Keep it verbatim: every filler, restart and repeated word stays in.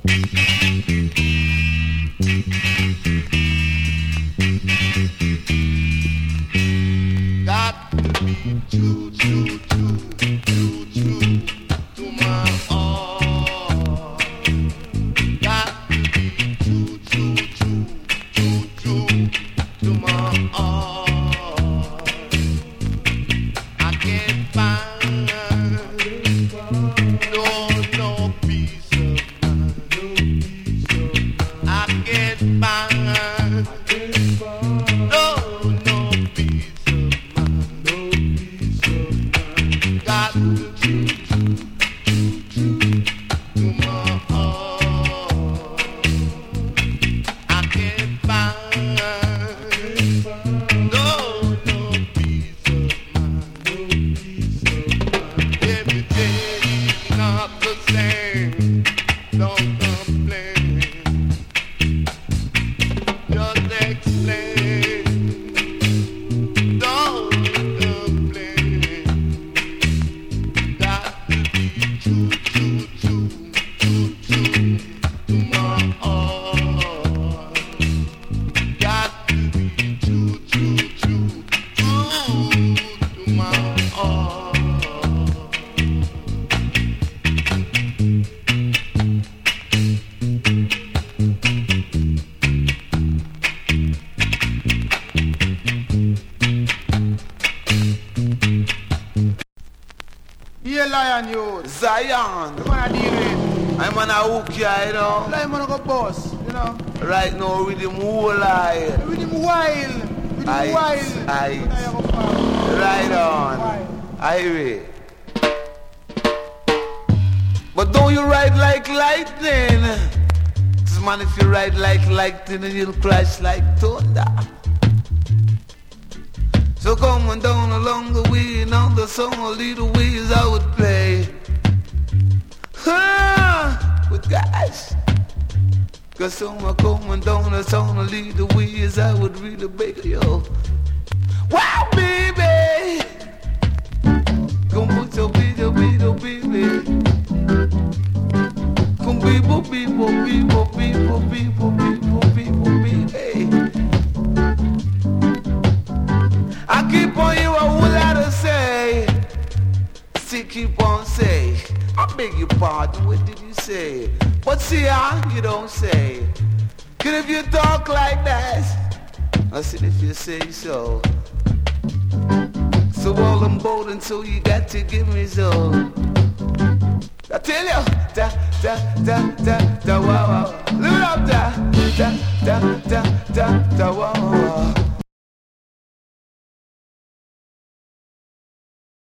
Zion. You wanna deal with? I'm on a hook here, you know. I'm gonna go boss, you know. Right now with him whole eye. With him wild. With him Aight, wild. aight. Right on. Highway. But don't you ride like lightning? Cause man, if you ride like lightning, you'll crash like thunder. So come on down along the way, now the song will lead the ways I would play. Ah, with guys. Cause someone coming down the song will lead the ways I would really beg you. Wow, baby. Come put your video, video, baby. Come people, people, people, people, people, people, people, baby. I keep on you a whole lot to say. Still keep on say. I beg your pardon, what did you say? But see how you don't say. Cause if you talk like that, I said if you say so. So all I'm bold until you got to give me so. I tell you, da da da da da wow wow. Live it up, da da da da da da wow wow.